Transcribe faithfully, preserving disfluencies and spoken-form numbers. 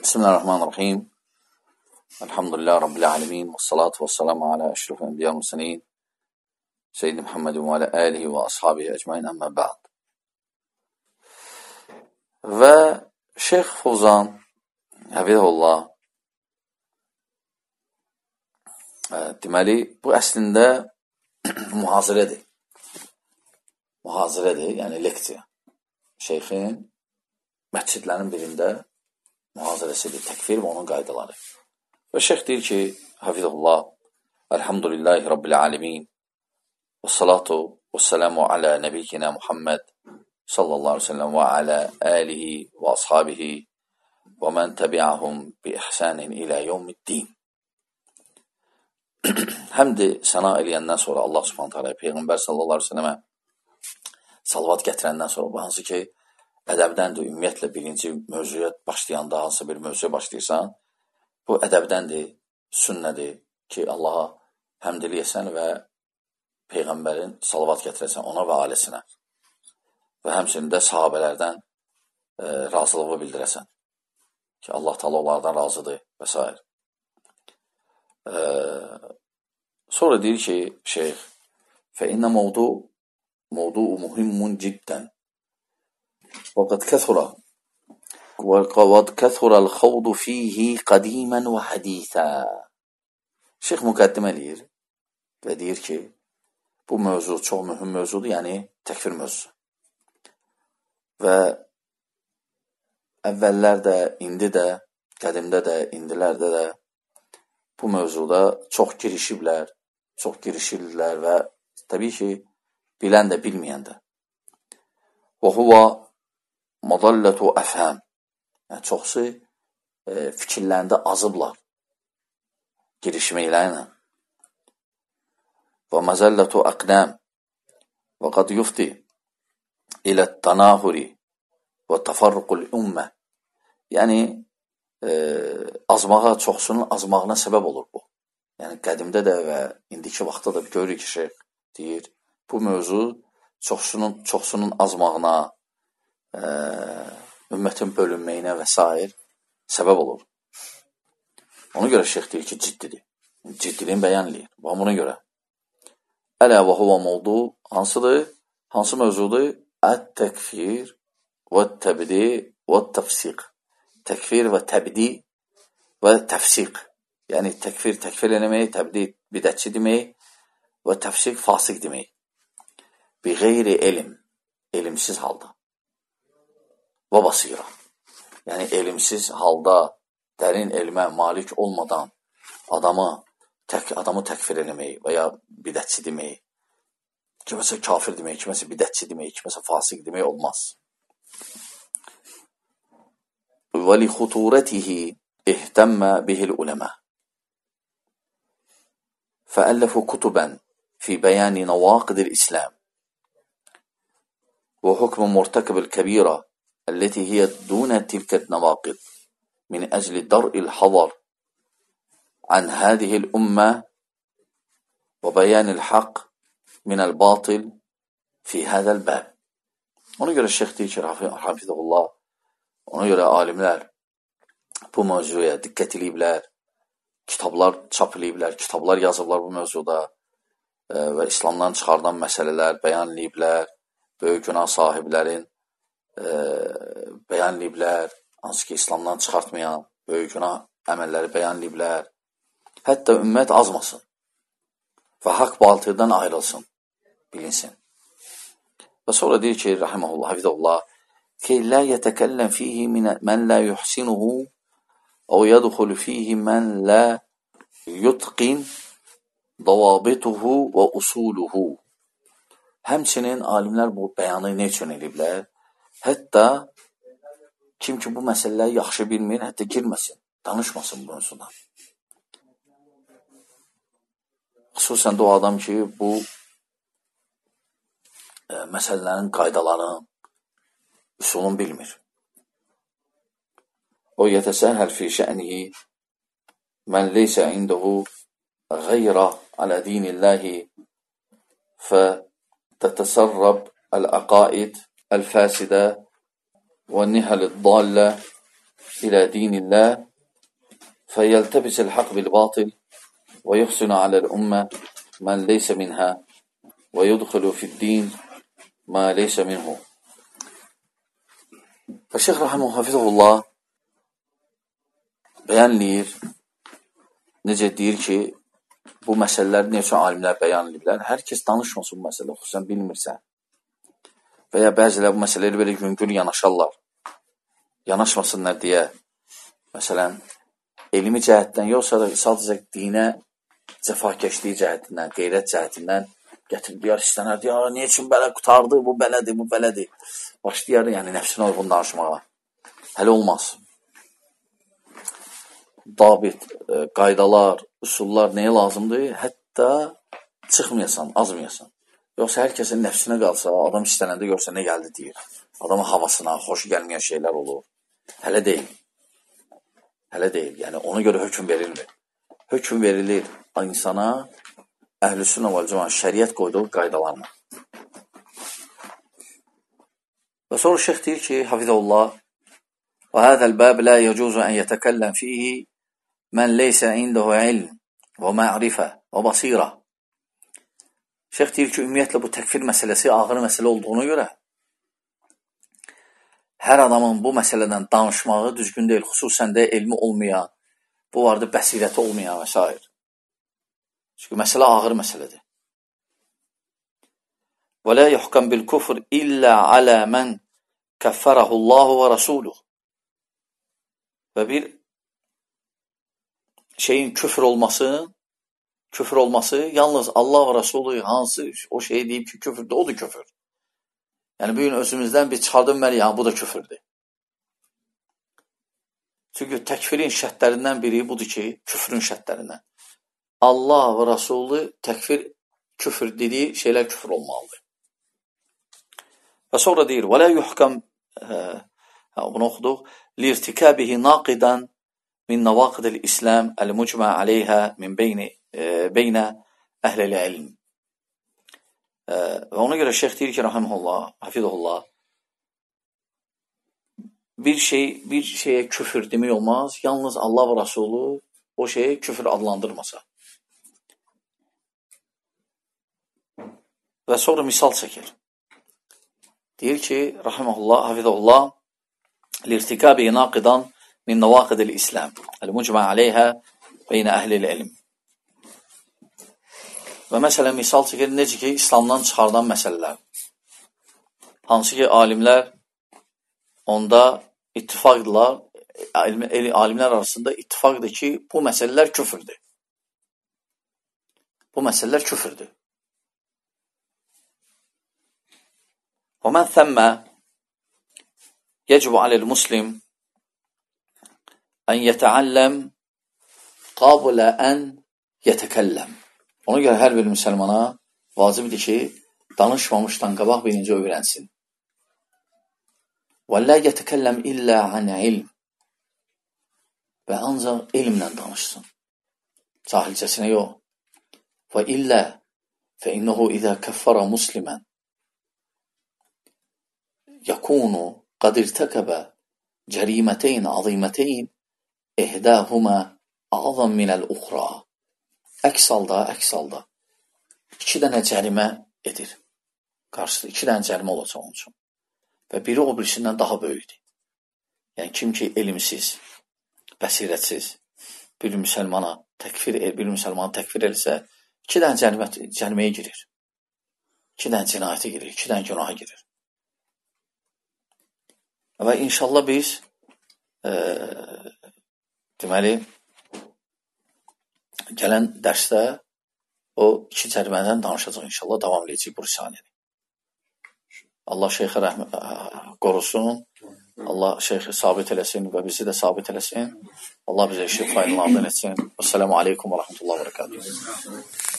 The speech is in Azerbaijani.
Bismillahirrahmanirrahim. Elhamdülillah Rabbil alemin. Və salatu və salamu alə əşrəf ənbiya mürsəlin. Seyyid Muhammedin və alə əlihi və ashabihi əcmain əmmə bə'd. Və Şeyx Fuzan, həfizəhullah, deməli, bu əslində mühazirədir. Mühazirədir, yəni leksiya. Şeyxin məscidlərin birində mühazirəsidir, təkfir və onun qaydaları. Və şeyx deyir ki, hafizullah, elhamdülillahi Rabbil alemin, və salatu və selamu alə nəbiyyina Muhammed sallallahu aleyhi ve sellem və alə əlihi və ashabihi və mən təbi'ahum bi ihsanin ilə yevmiddin. Həmdi səna eləyəndən sonra Allah subhanahu teala Peyğəmbər sallallahu aleyhi ve sellemə salavat gətirəndən sonra, bu hansı ki, ədəbdəndir, ümumiyyətlə birinci mövzuya başlayanda, hansı bir mövzuya başlayırsan, bu ədəbdəndir, sünnədir ki, Allaha həmd eləyəsən və Peyğəmbərin salavat gətirəsən ona və ailəsinə və həmçinin də sahabələrdən e, razılığı bildirəsən ki, Allah Taala onlardan razıdır və s. E, sonra deyir ki, şeyx, فَإِنَّ مَوْضُعُ مَوْضُعُ مُهِمٌ جِدًّا وقد كثر وقد كثر الخوض فيه قديما وحديثا. Şeyx müqəddimə eləyir və deyir ki, bu mövzu çox mühüm mövzudur, yəni təkfir mövzusu. Və əvvəllər də, indi də, qədimdə də, indilərdə də bu mövzuda çox girişiblər, çox girişirlər və təbii ki, bilən də, bilməyən də. Və huva madallətu əfhəm. Yəni, çoxsu e, fikirlərində azıblar. Girişməklərlə. Və məzəllətu əqdəm. Və qad yufti ilə tənahuri və təfarruqul ümmə. Yəni, e, azmağa, çoxsunun azmağına səbəb olur bu. Yəni, qədimdə də və indiki vaxtda da görürük ki, şeyx deyir, bu mövzu çoxsunun, çoxsunun azmağına, Ə, ümmətin bölünməyinə və s. səbəb olur. Ona görə şeyx deyir ki, ciddidir. Ciddiliyin bəyan eləyir. Və buna görə. Ələ və huva mövdu hansıdır? Hansı mövzudur? Ət-təkfir və təbdi və təfsiq. Təkfir və təbdi və təfsiq. Yəni, təkfir, təkfir eləmək, təbdi bidətçi demək və təfsiq, fasıq demək. Bi qeyri elm, elmsiz halda. Və basira. Yəni, elmsiz halda, dərin elmə malik olmadan adamı, tək, adamı təkfir eləmək və ya bidətçi demək, kiməsə kafir demək, kiməsə bidətçi demək, kiməsə fasıq demək olmaz. Və li xuturətihi ihtəmmə bihil uləmə. Fəəlləfu kutubən fi bəyani nəvaqidil İslam və hukmu murtəkibil kəbirə التي هي دون تلك النواقض من أجل درء الحظر عن هذه الأمة وبيان الحق من الباطل في هذا الباب. Ona görə şeyx deyir ki, hafizullah, ona görə alimlər bu mövzuya diqqət ediblər, kitablar çap ediblər, kitablar yazıblar bu mövzuda və İslamdan çıxardan məsələlər bəyan ediblər, böyük günah sahiblərin E, bəyan ediblər, hansı ki, İslamdan çıxartmayan böyük günah əməlləri bəyan ediblər. Hətta ümmət azmasın və haqq batıldan ayrılsın, bilinsin. Və sonra deyir ki, rahiməhullah, hafizullah, ki, la yetəkəlləm fihi mən la yuhsinuhu və yədxulu fihi mən la yutqin davabituhu və usuluhu. Həmçinin alimlər bu bəyanı ne üçün ediblər? Hətta kim ki bu məsələləri yaxşı bilmir, hətta girməsin, danışmasın bu mövzudan. Xüsusən də o adam ki, bu e, məsələlərin qaydalarını, üsulunu bilmir. O yətəsəhəl fi şə'nihi mən leysə indəhu qeyrə alə dinilləhi fə tətəsərrəb əl-əqaid الفاسدة والنهل الضالة إلى دين الله فيلتبس الحق بالباطل ويحسن على الأمة من ليس منها ويدخل في الدين ما ليس منه. Və Şeyx Rəhəmə Hafizullah bəyanlayır, necə deyir ki, bu məsələləri nə üçün alimlər bəyan ediblər? Hər kəs danışmasın bu məsələ, xüsusən bilmirsən. Və ya bəzilər bu məsələləri belə yüngül yanaşarlar. Yanaşmasınlar deyə, məsələn, elmi cəhətdən yoxsa da sadəcə dinə cəfakeşliyi cəhətindən, qeyrət cəhətindən gətirib deyər, istənər, deyər, niyə üçün belə qutardı, bu belədir, bu belədir. Başlayar, yəni nəfsinə uyğun danışmağa. Hələ olmaz. Dabit, qaydalar, üsullar nəyə lazımdır? Hətta çıxmayasan, azmayasan. Yoxsa hər kəsin nəfsinə qalsa, adam istənəndə görsə nə gəldi deyir. Adamın havasına, xoşu gəlməyən şeylər olur. Hələ deyil. Hələ deyil. Yəni ona görə hökm verilmir. Hökm verilir insana əhl-i-sünnə vəl-cəmaət şəriət qoyduğu qaydalarla. Və sonra şeyx deyir ki, hafizəhullah, və hədəl bəb lə yəcuzu ən yətəkəlləm fihi mən leysə indəhu ilm və ma'rifə və basira. Şeyx deyir ki, ümumiyyətlə bu təkfir məsələsi ağır məsələ olduğuna görə hər adamın bu məsələdən danışmağı düzgün deyil, xüsusən də elmi olmayan, bu vardı bəsirəti olmayan və s. Çünki məsələ ağır məsələdir. Və lə yuhkam bil kufr illə alə mən kəffərəhullahu və rasuluh. Və bir şeyin küfr olması, küfr olması yalnız Allah və Rasulü hansı o şeyi deyib ki, küfürdür, o da küfür. Yəni, bugün özümüzdən bir çıxardım məli, yəni, bu da küfürdür. Çünki təkfirin şərtlərindən biri budur ki, küfrün şərtlərindən. Allah və Rasulü təkfir, küfür dediyi şeylər küfür olmalıdır. Və sonra deyir, və lə yuhkam, bunu oxuduq, lirtikabihi naqidan min navaqidil İslam əl-mucmə aleyhə min beynə əhləl ilm. Və ona görə şeyx deyir ki, rahiməhullah, hafizəhullah, bir şey, bir şeyə küfür demək olmaz, yalnız Allah və Rasulü o şeyə küfür adlandırmasa. Və sonra misal çəkir. Deyir ki, rahiməhullah, hafizəhullah, lirtikabi naqidan min navaqidil İslam əl-mucmə aleyhə beynə əhlil ilm. Və məsələn, misal çəkir, necə ki, İslamdan çıxardan məsələlər. Hansı ki, alimlər onda ittifaqdırlar, alimlər arasında ittifaqdır ki, bu məsələlər küfürdür. Bu məsələlər küfürdür. Və mən thəmmə yəcibu aləl-muslim ən yətəəlləm qablə ən yətəkəlləm. Ona görə hər bir müsəlmana vacibdir ki, danışmamışdan qabaq birinci öyrənsin. Və lə yətəkəlləm illə ən ilm. Və ancaq elmlə danışsın. Cahilcəsinə yox. Və illə fə innəhu izə kəffərə muslimən yəkunu qad irtəkəbə cəriməteyn azimətəyn ihdəhumə azam minəl-uxra. Əks halda, əks halda iki dənə cərimə edir. Qarşıda iki dənə cərimə olacaq onun üçün. Və biri o birisindən daha böyükdür. Yəni, kim ki elmsiz, bəsirətsiz bir müsəlmana təkfir, bir müsəlmanı təkfir eləsə, iki dənə cərimə, cəriməyə girir. İki dənə cinayətə girir, iki dənə günaha girir. Və inşallah biz e, deməli gələn dərsdə o iki cərimədən danışacaq inşallah, davam edəcək bu risaləni. Allah şeyxə rəhmə qorusun, Allah şeyxi sabit eləsin və bizi də sabit eləsin. Allah bizə işi faydalardan etsin. Esselamu aleykum və rəhmətullahi və bərəkatuhu.